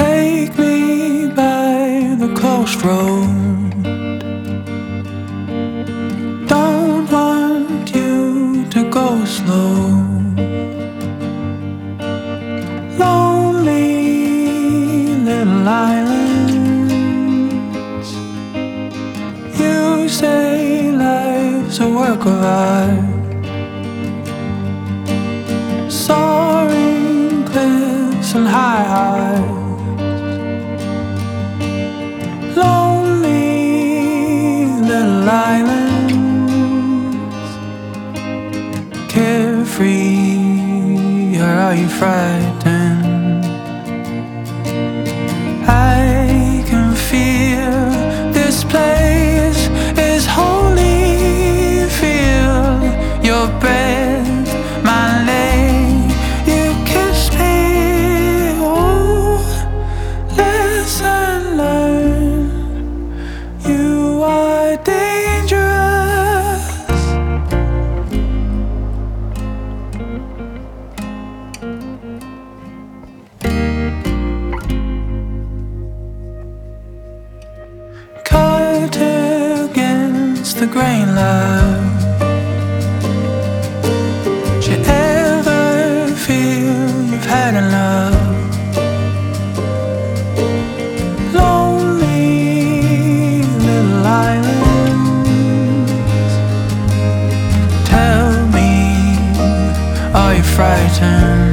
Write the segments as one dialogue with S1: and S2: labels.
S1: Take me by the closed road. Don't want you to go slow. Lonely little islands. You say life's a work of art. Soaring cliffs and high heights. Lonely little islands. Carefree, or are you frightened? I can feel this place is holy. Feel your breath, my leg. You kiss me, oh, lesson learned. You are dangerous. Cut against the grain, love. Do you ever feel you've had enough? Lonely little islands. Tell me, are you frightened?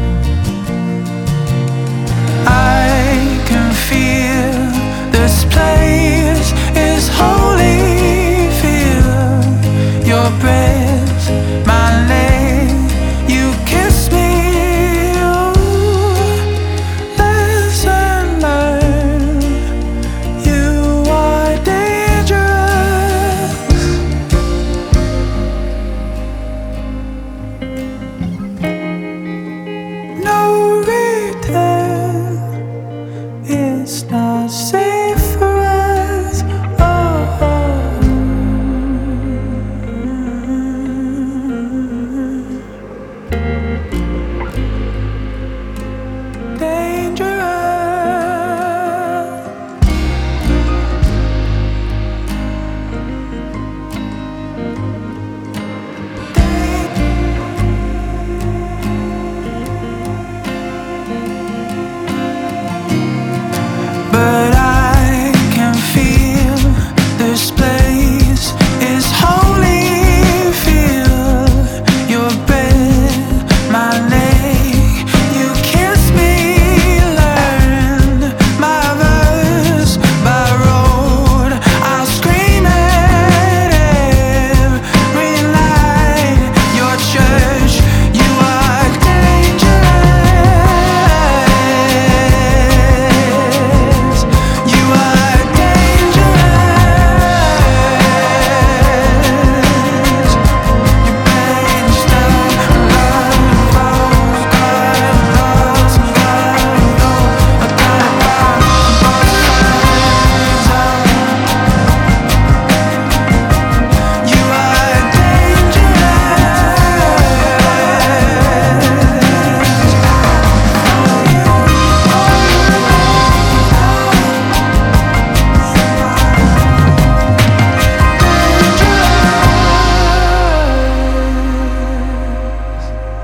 S1: I can feel this place is holy. Feel your breath, my leg. You kiss me, oh, lesson learned. You are dangerous. No return. It's not safe for us. Oh, dangerous. But I can feel this place is holy. Feel your breath, my leg. You kiss me, learn my verse by road. I'll scream at every night. Your church, you are dangerous. You are dangerous. You banged up love falls, God lost, God knows. I got it on both sides of. You are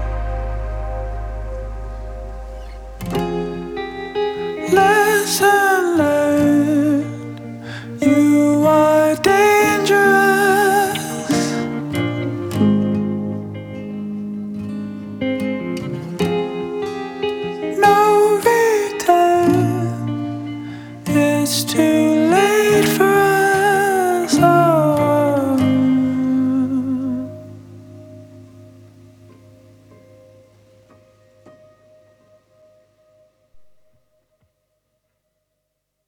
S1: dangerous. Listen.